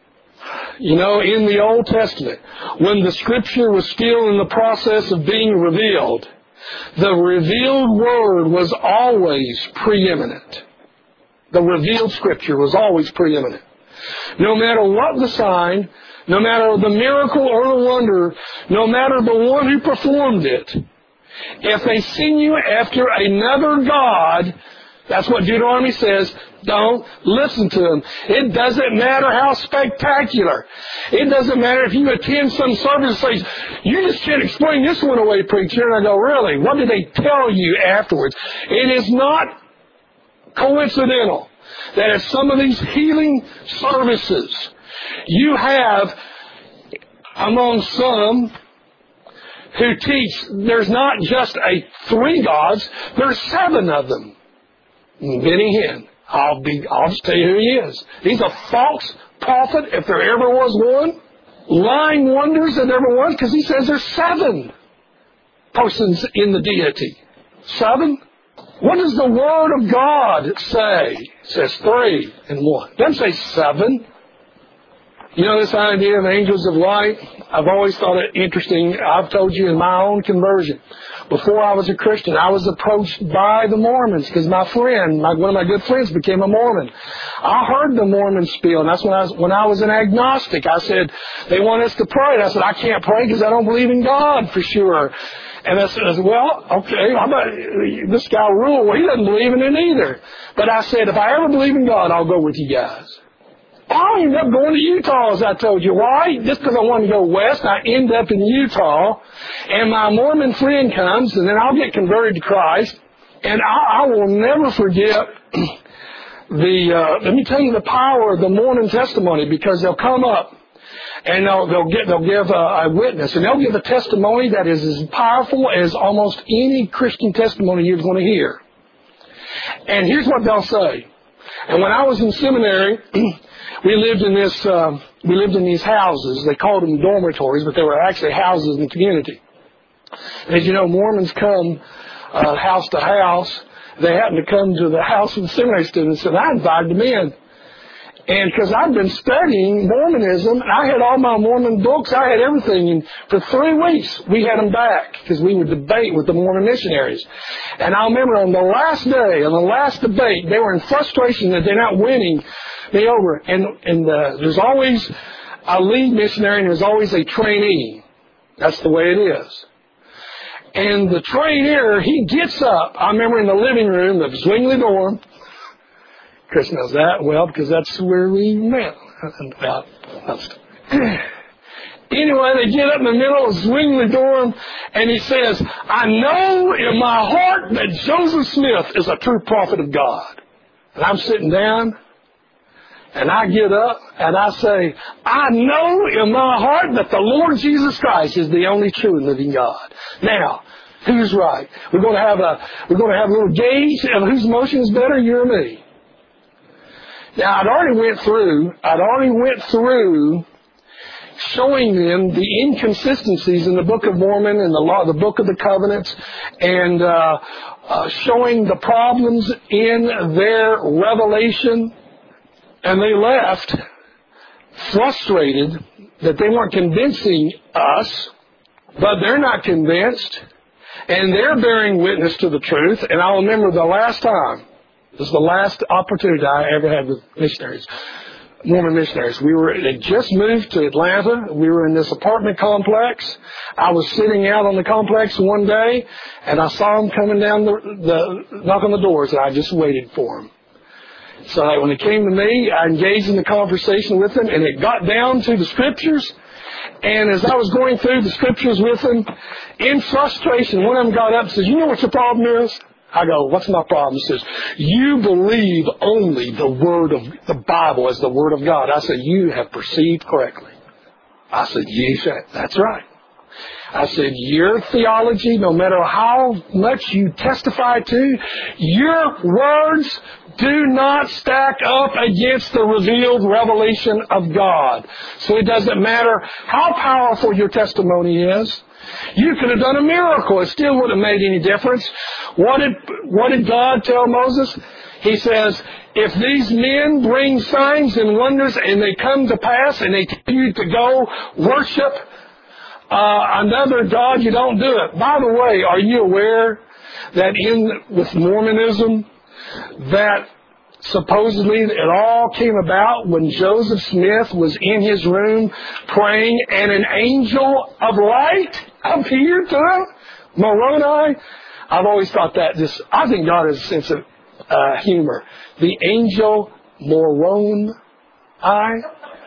You know, in the Old Testament, when the Scripture was still in the process of being revealed, the revealed Word was always preeminent. The revealed Scripture was always preeminent. No matter what the sign, no matter the miracle or the wonder, no matter the one who performed it, if they send you after another God, that's what Deuteronomy says, don't listen to them. It doesn't matter how spectacular. It doesn't matter if you attend some service and say, you just can't explain this one away, preacher. And I go, really? What did they tell you afterwards? It is not coincidental that at some of these healing services, you have among some who teach there's not just 3 gods, there's 7 of them. Benny Hinn, I'll just tell you who he is. He's a false prophet, if there ever was one. Lying wonders if there ever was, because he says there's 7 persons in the deity. 7? What does the Word of God say? It says 3 and 1. It doesn't say 7. You know, this idea of angels of light, I've always thought it interesting. I've told you in my own conversion, before I was a Christian, I was approached by the Mormons because my friend, one of my good friends, became a Mormon. I heard the Mormon spiel, and that's when I was an agnostic. I said, they want us to pray. And I said, I can't pray because I don't believe in God for sure. And I said, well, okay, how about this guy Rule? Well, he doesn't believe in it either. But I said, if I ever believe in God, I'll go with you guys. I ended up going to Utah, as I told you. Why? Just because I wanted to go west, I end up in Utah, and my Mormon friend comes, and then I'll get converted to Christ, and I will never forget let me tell you the power of the Mormon testimony, because they'll come up, and they'll give a witness, and they'll give a testimony that is as powerful as almost any Christian testimony you're going to hear. And here's what they'll say. And when I was in seminary, we lived in these houses. They called them dormitories, but they were actually houses in the community. And as you know, Mormons come house to house. They happened to come to the house of the seminary students, and I invited them in. And because I'd been studying Mormonism, and I had all my Mormon books, I had everything. And for 3 weeks, we had them back because we would debate with the Mormon missionaries. And I remember on the last day, on the last debate, they were in frustration that they're not winning me over. And there's always a lead missionary and there's always a trainee. That's the way it is. And the trainer, he gets up. I remember in the living room of Zwingli Dorm. Chris knows that well because that's where we met. Anyway, they get up in the middle of Zwingli Dorm, and he says, I know in my heart that Joseph Smith is a true prophet of God. And I'm sitting down, and I get up, and I say, I know in my heart that the Lord Jesus Christ is the only true and living God. Now, who's right? We're going to have a little gauge of whose emotion is better, you or me. Now, I'd already went through showing them the inconsistencies in the Book of Mormon and the Book of the Covenants, and showing the problems in their revelation. And they left frustrated that they weren't convincing us, but they're not convinced, and they're bearing witness to the truth. And I'll remember the last time. This is the last opportunity I ever had with missionaries, Mormon missionaries. We had just moved to Atlanta. We were in this apartment complex. I was sitting out on the complex one day, and I saw them coming down the knock on the doors, and I just waited for them. So when it came to me, I engaged in the conversation with them, and it got down to the Scriptures. And as I was going through the Scriptures with them, in frustration, one of them got up and says, you know what your problem is? I go, what's my problem? He says, you believe only the Word of the Bible as the Word of God. I said, you have perceived correctly. I said, that's right. I said, your theology, no matter how much you testify to, your words do not stack up against the revealed revelation of God. So it doesn't matter how powerful your testimony is. You could have done a miracle. It still wouldn't have made any difference. What did God tell Moses? He says, if these men bring signs and wonders and they come to pass and they tell you to go worship another God, you don't do it. By the way, are you aware that with Mormonism, that supposedly it all came about when Joseph Smith was in his room praying and an angel of light appeared to him? Moroni? I've always thought that I think God has a sense of humor. The angel Moroni? I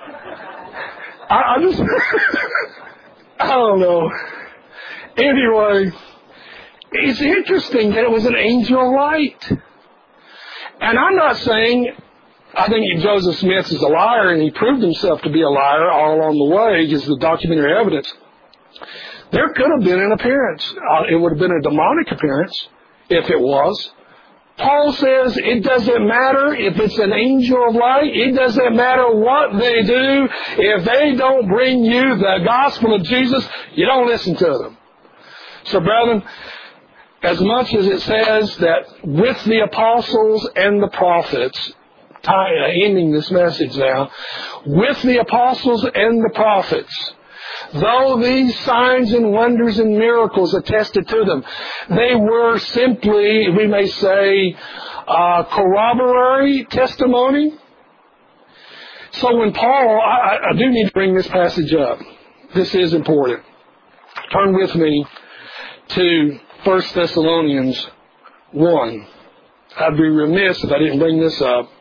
just, I don't know. Anyway, it's interesting that it was an angel of light. And I'm not saying, I think Joseph Smith is a liar, and he proved himself to be a liar all along the way, because the documentary evidence. There could have been an appearance. It would have been a demonic appearance, if it was. Paul says it doesn't matter if it's an angel of light. It doesn't matter what they do. If they don't bring you the gospel of Jesus, you don't listen to them. So, brethren, as much as it says that with the apostles and the prophets, ending this message now, with the apostles and the prophets, though these signs and wonders and miracles attested to them, they were simply, we may say, corroboratory testimony. So when Paul, I do need to bring this passage up. This is important. Turn with me to 1 Thessalonians 1. I'd be remiss if I didn't bring this up.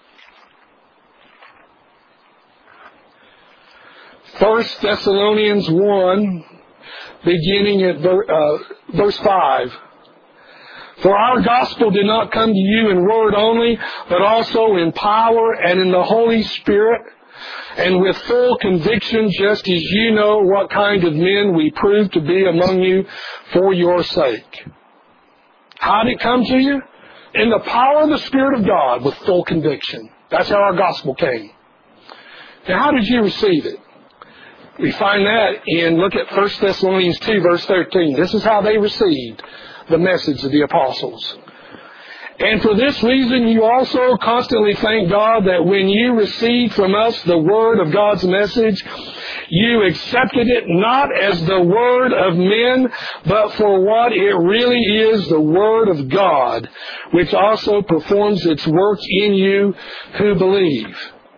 1 Thessalonians 1, beginning at verse 5. For our gospel did not come to you in word only, but also in power and in the Holy Spirit, and with full conviction, just as you know what kind of men we proved to be among you for your sake. How did it come to you? In the power of the Spirit of God, with full conviction. That's how our gospel came. Now, how did you receive it? We find that look at 1 Thessalonians 2, verse 13. This is how they received the message of the apostles. And for this reason, you also constantly thank God that when you received from us the word of God's message, you accepted it not as the word of men, but for what it really is, the word of God, which also performs its work in you who believe.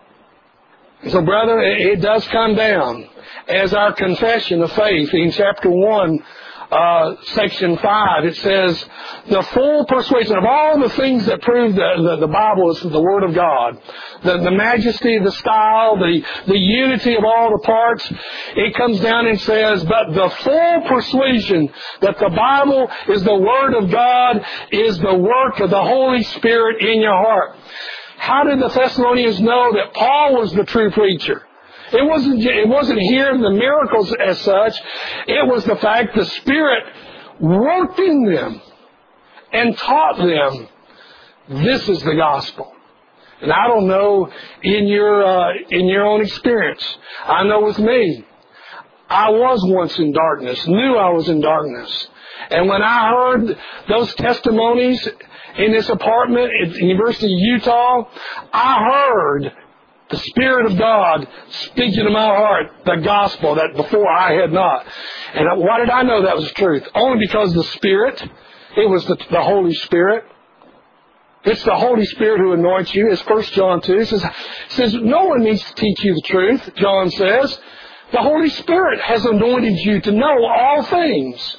So, brethren, it does come down as our confession of faith in chapter 1, section 5, it says, the full persuasion of all the things that prove the Bible is the Word of God. The majesty, the style, the unity of all the parts. It comes down and says, but the full persuasion that the Bible is the Word of God is the work of the Holy Spirit in your heart. How did the Thessalonians know that Paul was the true preacher? It wasn't hearing the miracles as such. It was the fact the Spirit worked in them and taught them this is the gospel. And I don't know in your own experience. I know with me, I was once in darkness, knew I was in darkness. And when I heard those testimonies in this apartment at the University of Utah, I heard the Spirit of God speaking to my heart the gospel that before I had not. And why did I know that was truth? Only because the Spirit, it was the Holy Spirit. It's the Holy Spirit who anoints you. It's 1 John 2. It says, no one needs to teach you the truth, John says. The Holy Spirit has anointed you to know all things.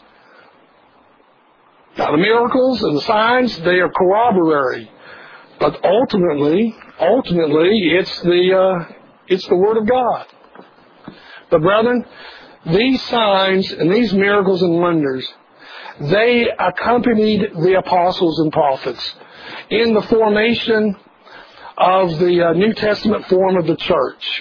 Now, the miracles and the signs, they are corroboratory. But ultimately, it's the Word of God. But brethren, these signs and these miracles and wonders, they accompanied the apostles and prophets in the formation of the New Testament form of the church.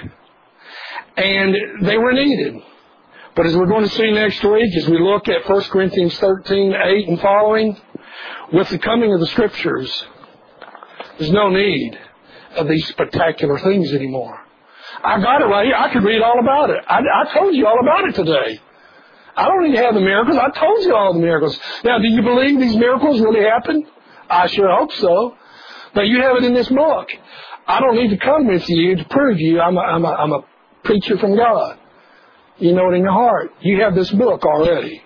And they were needed. But as we're going to see next week, as we look at 1 Corinthians 13:8 and following, with the coming of the Scriptures, there's no need of these spectacular things anymore. I got it right here. I could read all about it. I told you all about it today. I don't need to have the miracles. I told you all the miracles. Now, do you believe these miracles really happened? I sure hope so. But you have it in this book. I don't need to come with you to prove you I'm a preacher from God. You know it in your heart. You have this book already.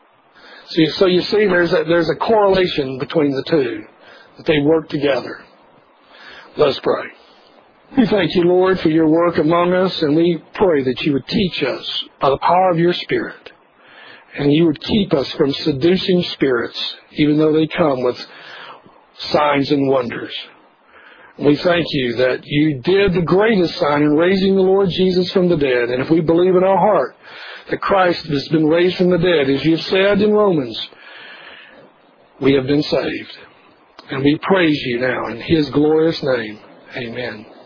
So you see there's a correlation between the two, that they work together. Let's pray. We thank you, Lord, for your work among us, and we pray that you would teach us by the power of your Spirit, and you would keep us from seducing spirits, even though they come with signs and wonders. We thank you that you did the greatest sign in raising the Lord Jesus from the dead, and if we believe in our heart that Christ has been raised from the dead, as you've said in Romans, we have been saved. And we praise you now in his glorious name. Amen.